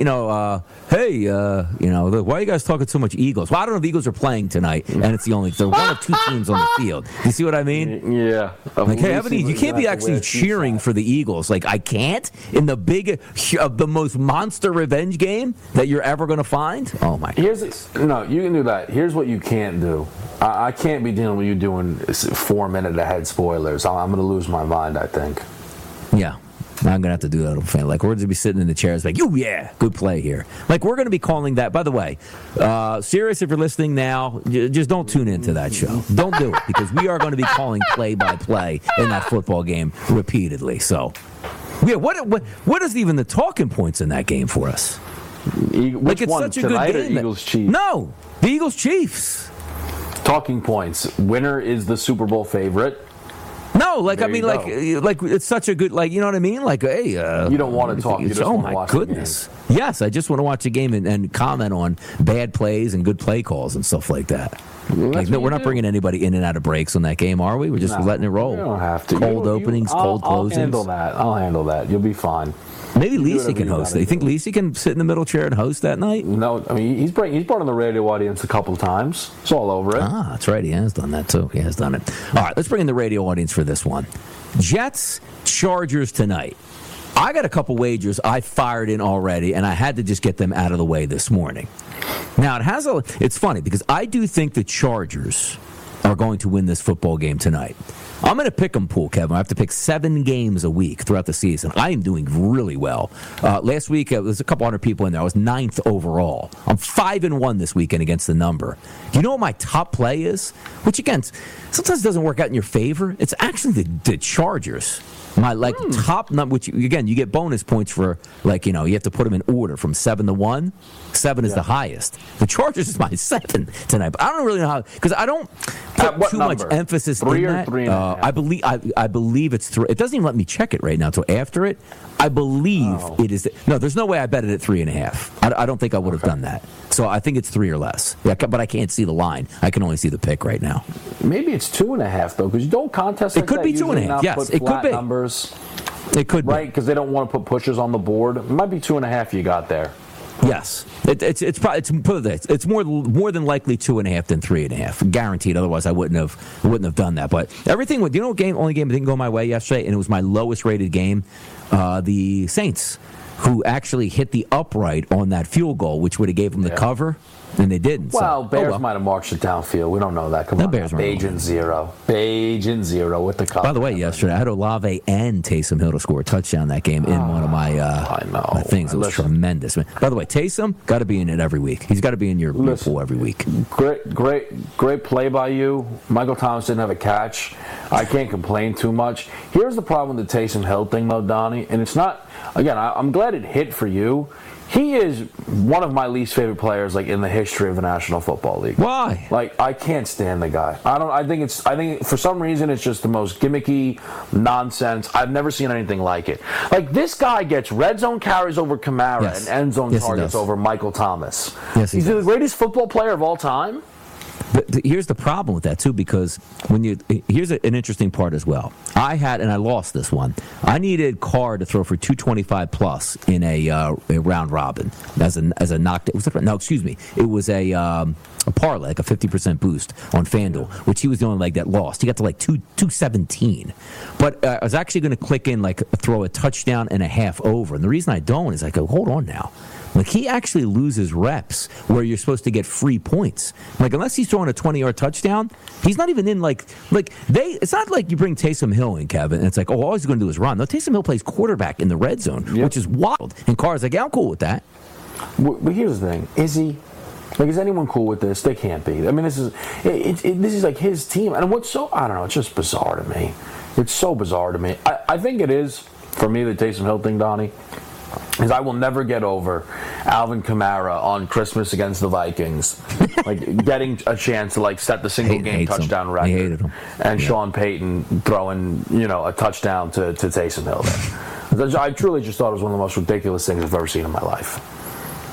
hey, why are you guys talking so much Eagles? Well, I don't know if the Eagles are playing tonight, and it's the only, they're one of two teams on the field. You see what I mean? Yeah. Like, hey, Ebony, you can't be actually cheering for the Eagles. Like, I can't? In the the most monster revenge game that you're ever going to find? Oh, my God. No, you can do that. Here's what you can't do. I can't be dealing with you doing 4-minute ahead spoilers. I'm going to lose my mind, I think. Yeah. I'm going to have to do that. Like, we're going to be sitting in the chairs like, oh, yeah, good play here. Like, we're going to be calling that. By the way, Sirius, if you're listening now, just don't tune into that show. Don't do it, because we are going to be calling play-by-play in that football game repeatedly. So, yeah, what is even the talking points in that game for us? Which it's one, such a tonight good game. Or Eagles-Chiefs? No, the Eagles-Chiefs. Talking points. Winner is the Super Bowl favorite. No, like, there like it's such a good, like, you know what I mean? Like, hey, you don't want to talk. You just want to watch goodness. The game. Yes, I just want to watch the game and comment on bad plays and good play calls and stuff like that. Like, no, we're not bringing anybody in and out of breaks on that game, are we? We're just letting it roll. You don't have to. Cold openings, cold closings. I'll handle that. You'll be fine. Maybe Lisi can host it. You think Lisi can sit in the middle chair and host that night? No, I mean, he's brought on the radio audience a couple of times. It's all over it. Ah, that's right. He has done that, too. He has done it. All right, let's bring in the radio audience for this one. Jets, Chargers tonight. I got a couple wagers I fired in already, and I had to just get them out of the way this morning. Now, it's funny, because I do think the Chargers are going to win this football game tonight. I'm in a pick'em pool, Kevin. I have to pick 7 games a week throughout the season. I am doing really well. Last week, there's a couple hundred people in there. I was 9th overall. I'm 5-1 this weekend against the number. You know what my top play is? Which, again, sometimes doesn't work out in your favor. It's actually the Chargers. My top number, which again you get bonus points for, like, you have to put them in order from 7 to 1. 7 is the highest. The Chargers is my 7 tonight, but I don't really know how, because I don't put too much emphasis 3 in or that. 3.5? I believe it's 3. It doesn't even let me check it right now until after it. I believe it is. No, there's no way I bet it at 3.5. I don't think I would have done that. So I think it's 3 or less. Yeah, but I can't see the line. I can only see the pick right now. Maybe it's 2.5 though, because you don't contest. It could be 2.5. Yes, it could be. Numbers. It could be. Right, because they don't want to put pushers on the board. It might be 2.5 you got there. Yes, it's more than likely 2.5 than 3.5, guaranteed. Otherwise, I wouldn't have done that. But everything, only game that didn't go my way yesterday, and it was my lowest rated game. The Saints, who actually hit the upright on that field goal, which would have gave them the cover. And they didn't. Well, Bears might have marched it downfield. We don't know that. Come on. Page and 0 with the cover. By the way, yesterday I had Olave and Taysom Hill to score a touchdown that game in one of my my things. It was tremendous. By the way, Taysom got to be in it every week. He's got to be in your pool every week. Great play by you. Michael Thomas didn't have a catch. I can't complain too much. Here's the problem with the Taysom Hill thing, though, Donnie, and it's not. Again, I'm glad it hit for you. He is one of my least favorite players, like, in the history of the National Football League. Why? Like, I can't stand the guy. I think for some reason it's just the most gimmicky nonsense. I've never seen anything like it. Like, this guy gets red zone carries over Kamara and end zone targets over Michael Thomas. Yes, he's the greatest football player of all time. But here's the problem with that, too, because here's an interesting part as well. I lost this one. I needed Carr to throw for 225 plus in a round robin as a knockdown. No, excuse me. It was a parlay, like a 50% boost on FanDuel, which he was the only leg that lost. He got to like 217. But I was actually going to click in, like, throw a touchdown and a half over. And the reason I don't is I go, hold on now. Like, he actually loses reps where you're supposed to get free points. Like, unless he's throwing a 20-yard touchdown, he's not even in, it's not like you bring Taysom Hill in, Kevin, and it's like, all he's going to do is run. No, Taysom Hill plays quarterback in the red zone, which is wild. And Carr's like, yeah, I'm cool with that. But here's the thing. Is he? Like, is anyone cool with this? They can't be. I mean, this is like his team. And I don't know, it's just bizarre to me. It's so bizarre to me. I think it is, for me, the Taysom Hill thing, Donnie, is I will never get over Alvin Kamara on Christmas against the Vikings, like, getting a chance to, like, set the single game touchdown record. He hated him. And Sean Payton throwing, a touchdown to Taysom Hill there. I truly just thought it was one of the most ridiculous things I've ever seen in my life.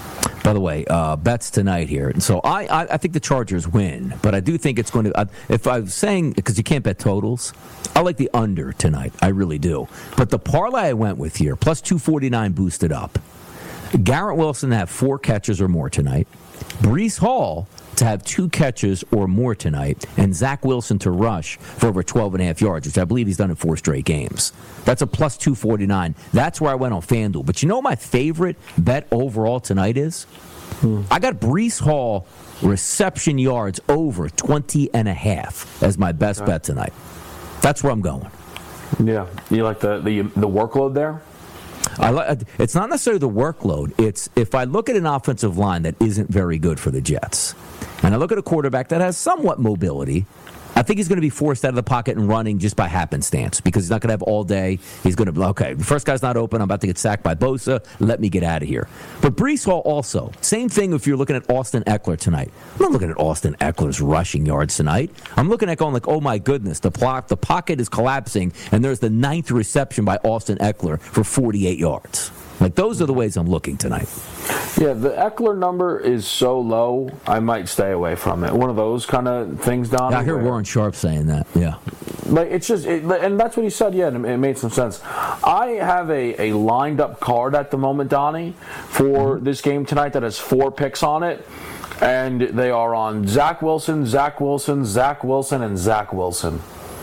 By the way, bets tonight here. And so I think the Chargers win, but I do think it's going to. If I was saying, because you can't bet totals, I like the under tonight. I really do. But the parlay I went with here, plus 249 boosted up. Garrett Wilson to have 4 catches or more tonight. Breece Hall to have 2 catches or more tonight, and Zach Wilson to rush for over 12.5 yards, which I believe he's done in 4 straight games. That's a plus 249. That's where I went on FanDuel. But you know what my favorite bet overall tonight is? I got Breece Hall reception yards over 20.5 as my best bet tonight. That's where I'm going. Yeah. You like the workload there? It's not necessarily the workload. It's if I look at an offensive line that isn't very good for the Jets, and I look at a quarterback that has somewhat mobility, I think he's going to be forced out of the pocket and running just by happenstance because he's not going to have all day. He's going to be, okay, the first guy's not open. I'm about to get sacked by Bosa. Let me get out of here. But Breece Hall also, same thing if you're looking at Austin Eckler tonight. I'm not looking at Austin Eckler's rushing yards tonight. I'm looking at going like, oh, my goodness, the pocket is collapsing, and there's the 9th reception by Austin Eckler for 48 yards. Like, those are the ways I'm looking tonight. Yeah, the Eckler number is so low, I might stay away from it. One of those kind of things, Donnie. I hear Warren Sharp saying that, yeah. Like, it's just, and that's what he said, yeah, and it made some sense. I have a lined-up card at the moment, Donnie, for this game tonight that has 4 picks on it, and they are on Zach Wilson, Zach Wilson, Zach Wilson, and Zach Wilson.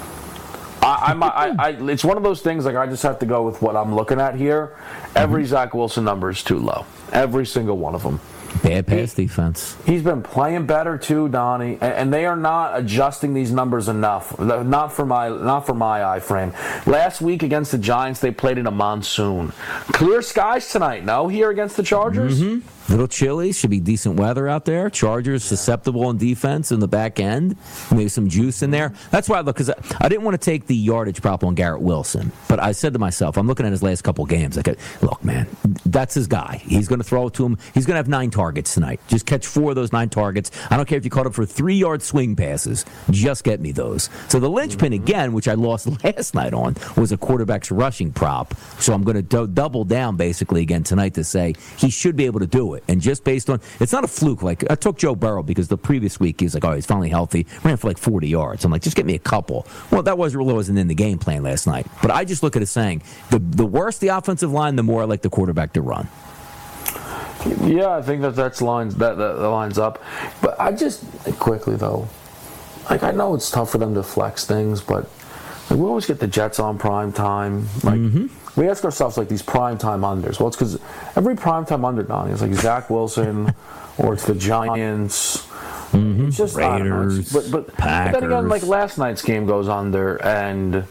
It's one of those things, like, I just have to go with what I'm looking at here. Every Zach Wilson number is too low. Every single one of them. Bad pass defense. He's been playing better too, Donnie, and they are not adjusting these numbers enough. Not for my eye frame. Last week against the Giants, they played in a monsoon. Clear skies tonight, no? Here against the Chargers? Mm-hmm. Little chilly, should be decent weather out there. Chargers susceptible in defense in the back end. Maybe some juice in there. That's why I look, because I didn't want to take the yardage prop on Garrett Wilson. But I said to myself, I'm looking at his last couple games. Like, look, man, that's his guy. He's going to throw it to him. He's going to have 9 targets tonight. Just catch 4 of those 9 targets. I don't care if you caught him for 3-yard swing passes. Just get me those. So the linchpin, again, which I lost last night on, was a quarterback's rushing prop. So I'm going to double down, basically, again tonight to say he should be able to do it. And just based on, it's not a fluke. Like, I took Joe Burrow because the previous week he's like, oh, he's finally healthy. Ran for like 40 yards. I'm like, just get me a couple. Well, that wasn't in the game plan last night. But I just look at it saying, the worse the offensive line, the more I like the quarterback to run. Yeah, I think that lines up. But I just, quickly though, like, I know it's tough for them to flex things, but like, we always get the Jets on prime time. Like, we ask ourselves, like, these prime time unders. Well, it's because every prime time under, Donnie, is like Zach Wilson or it's the Giants. It's just Raiders, but then again, like, last night's game goes under, and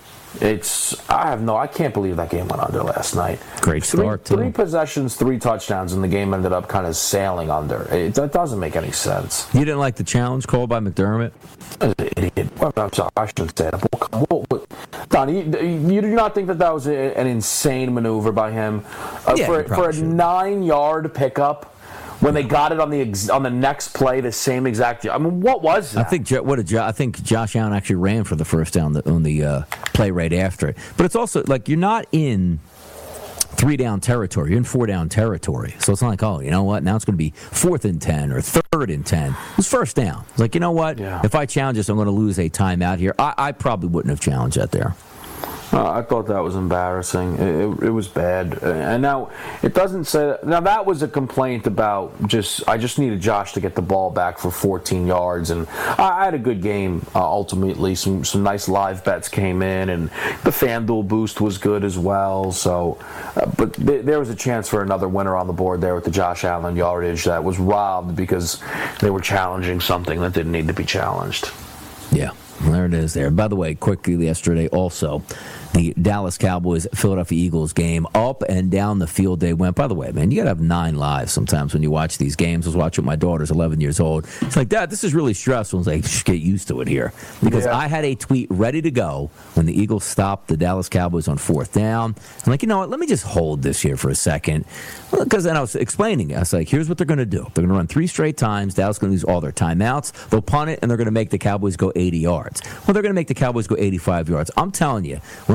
I can't believe that game went under last night. Great start, too. 3 possessions, 3 touchdowns, and the game ended up kind of sailing under. That doesn't make any sense. You didn't like the challenge called by McDermott? Idiot. I'm sorry, I shouldn't say that. Donnie, you do not think that was an insane maneuver by him for a 9-yard pickup? When they got it on the next play, the same exact. I mean, what was that? I think Josh Allen actually ran for the first down on the play right after it. But it's also like you're not in 3-down territory. You're in 4-down territory. So it's not like, oh, you know what? Now it's going to be 4th and 10 or 3rd and 10. It was first down. It's like, you know what? Yeah. If I challenge this, I'm going to lose a timeout here. I probably wouldn't have challenged that there. I thought that was embarrassing. It was bad. And now, it doesn't say... Now, that was a complaint about I just needed Josh to get the ball back for 14 yards. And I had a good game, ultimately. Some nice live bets came in, and the FanDuel boost was good as well. So, but there was a chance for another winner on the board there with the Josh Allen yardage that was robbed because they were challenging something that didn't need to be challenged. Yeah. There it is there. By the way, quickly yesterday also, the Dallas Cowboys Philadelphia Eagles game, up and down the field they went. By the way, man, you got to have 9 lives sometimes when you watch these games. I was watching with my daughter's 11 years old. It's like, Dad, this is really stressful. I was like, just get used to it here. Because I had a tweet ready to go when the Eagles stopped the Dallas Cowboys on 4th down. I'm like, you know what, let me just hold this here for a second. Because then I was explaining it. I was like, here's what they're going to do. They're going to run 3 straight times. Dallas is going to lose all their timeouts. They'll punt it, and they're going to make the Cowboys go 80 yards. Well, they're going to make the Cowboys go 85 yards. I'm telling you, when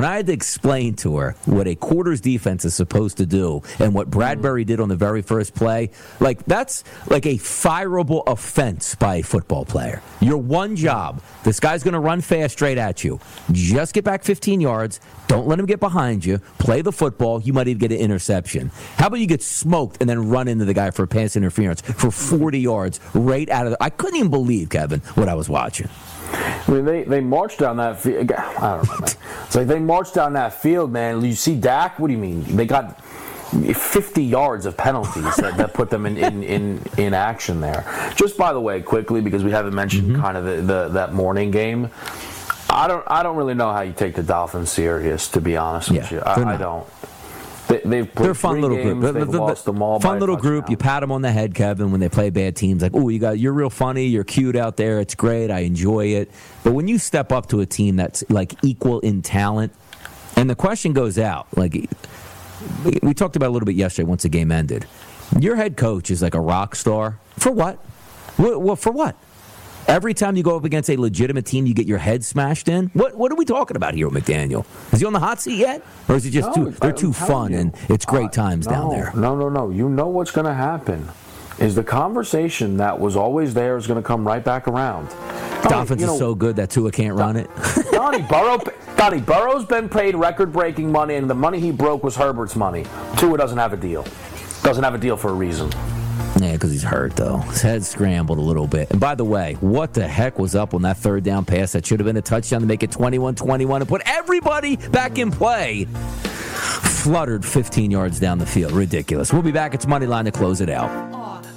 I had to explain to her what a quarters defense is supposed to do and what Bradbury did on the very first play, like that's like a fireable offense by a football player. Your one job, this guy's going to run fast straight at you. Just get back 15 yards. Don't let him get behind you. Play the football. You might even get an interception. How about you get smoked and then run into the guy for a pass interference for 40 yards right out of the... I couldn't even believe, Kevin, what I was watching. I mean, they marched down that field. I don't know, man. It's like they marched down that field, man. You see Dak? What do you mean? They got 50 yards of penalties that put them in action there. Just by the way, quickly, because we haven't mentioned kind of that morning game, I don't really know how you take the Dolphins serious, to be honest with you. I don't. They're a fun little group. They've lost them all. Fun little group. You pat them on the head, Kevin, when they play bad teams. Like, oh, you're real funny. You're cute out there. It's great. I enjoy it. But when you step up to a team that's like equal in talent, and the question goes out, like we talked about a little bit yesterday once the game ended. Your head coach is like a rock star. For what? Well, for what? Every time you go up against a legitimate team, you get your head smashed in. What are we talking about here with McDaniel? Is he on the hot seat yet? Or is it just they're too fun and it's great times down there? No. You know what's going to happen is the conversation that was always there is going to come right back around. Dolphins is so good that Tua can't run it. Donnie Burrow's been paid record-breaking money, and the money he broke was Herbert's money. Tua doesn't have a deal. Doesn't have a deal for a reason. Yeah, because he's hurt, though. His head scrambled a little bit. And by the way, what the heck was up on that third down pass that should have been a touchdown to make it 21-21 and put everybody back in play? Fluttered 15 yards down the field. Ridiculous. We'll be back. It's Moneyline to close it out.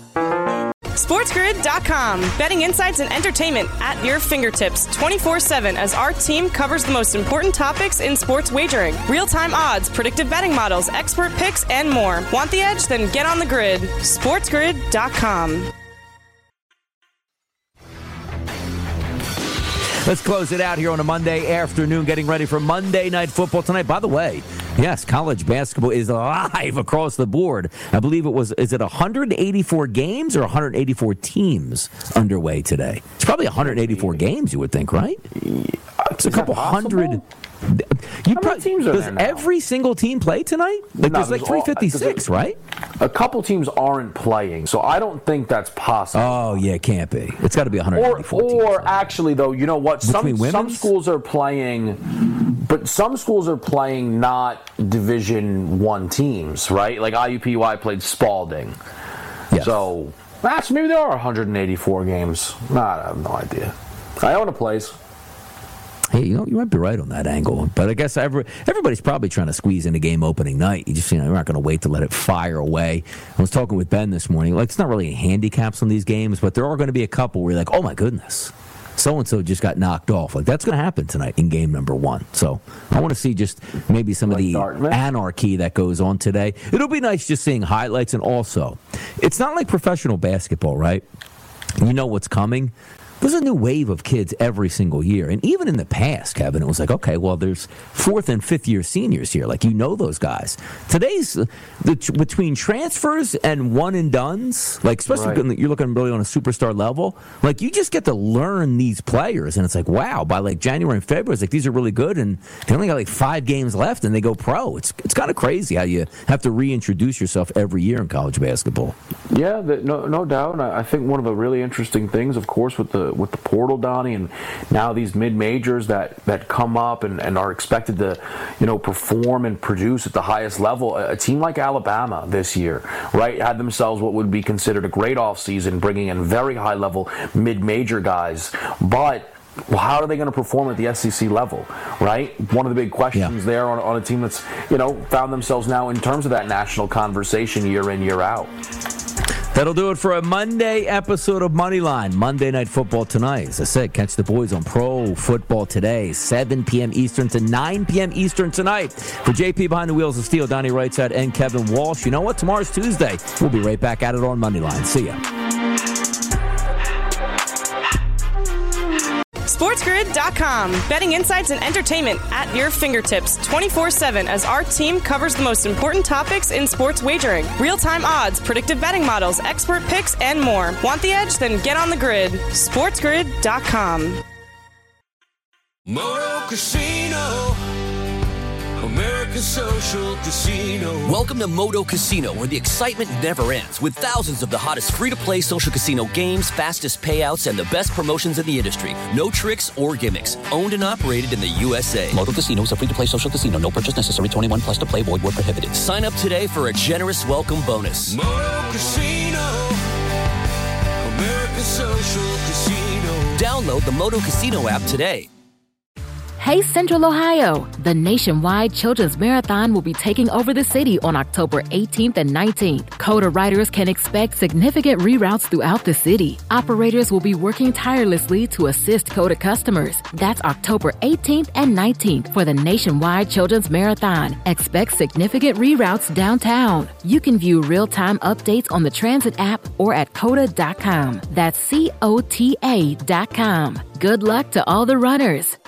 SportsGrid.com. Betting insights and entertainment at your fingertips 24/7 as our team covers the most important topics in sports wagering. Real-time odds, predictive betting models, expert picks, and more. Want the edge? Then get on the grid. SportsGrid.com. Let's close it out here on a Monday afternoon, getting ready for Monday Night Football tonight. By the way, yes, college basketball is live across the board. I believe is it 184 games or 184 teams underway today? It's probably 184 games, you would think, right? It's a couple hundred. How many teams are there now? Every single team play tonight? There's like 356, right? A couple teams aren't playing, so I don't think that's possible. Oh, yeah, it can't be. It's got to be 184 teams. Or actually, though, you know what? Some schools are playing, but some schools are playing not Division I teams, right? Like IUPUI played Spalding. Yes. So, maybe there are 184 games. I have no idea. I own a place. Hey, you might be right on that angle, but I guess everybody's probably trying to squeeze in a game opening night. You're not going to wait to let it fire away. I was talking with Ben this morning. Like, it's not really handicaps on these games, but there are going to be a couple where you're like, oh my goodness, so-and-so just got knocked off. Like, that's going to happen tonight in game number 1. So I want to see just maybe some of the anarchy that goes on today. It'll be nice just seeing highlights, and also, it's not like professional basketball, right? You know what's coming. There's a new wave of kids every single year. And even in the past, Kevin, it was like, okay, well, there's 4th and 5th year seniors here. Like, you know those guys. Today's, between transfers and one and dones, like, especially when you're looking really on a superstar level, like, you just get to learn these players. And it's like, wow, by like January and February, it's like, these are really good. And they only got like 5 games left and they go pro. It's kind of crazy how you have to reintroduce yourself every year in college basketball. Yeah, no doubt. And I think one of the really interesting things, of course, with the portal, Donnie, and now these mid-majors that come up and are expected to, perform and produce at the highest level. A team like Alabama this year, right, had themselves what would be considered a great offseason, bringing in very high-level mid-major guys, but how are they going to perform at the SEC level, right? One of the big questions there on a team that's, found themselves now in terms of that national conversation year in, year out. That'll do it for a Monday episode of Moneyline. Monday Night Football tonight. As I said, catch the boys on Pro Football Today, 7 p.m. Eastern to 9 p.m. Eastern tonight. For JP behind the wheels of steel, Donnie Rightside, and Kevin Walsh. You know what? Tomorrow's Tuesday. We'll be right back at it on Moneyline. See ya. SportsGrid.com. Betting insights and entertainment at your fingertips 24/7 as our team covers the most important topics in sports wagering. Real-time odds, predictive betting models, expert picks, and more. Want the edge? Then get on the grid. SportsGrid.com. Moto Casino. America's Social Casino. Welcome to Moto Casino, where the excitement never ends, with thousands of the hottest free-to-play social casino games, fastest payouts, and the best promotions in the industry. No tricks or gimmicks. Owned and operated in the USA. Moto Casino is a free-to-play social casino. No purchase necessary. 21 plus to play. Void where prohibited. Sign up today for a generous welcome bonus. Moto Casino. America's Social Casino. Download the Moto Casino app today. Hey Central Ohio! The nationwide Children's Marathon will be taking over the city on October 18th and 19th. COTA riders can expect significant reroutes throughout the city. Operators will be working tirelessly to assist COTA customers. That's October 18th and 19th for the nationwide Children's Marathon. Expect significant reroutes downtown. You can view real-time updates on the Transit app or at COTA.com. That's COTA.com. Good luck to all the runners.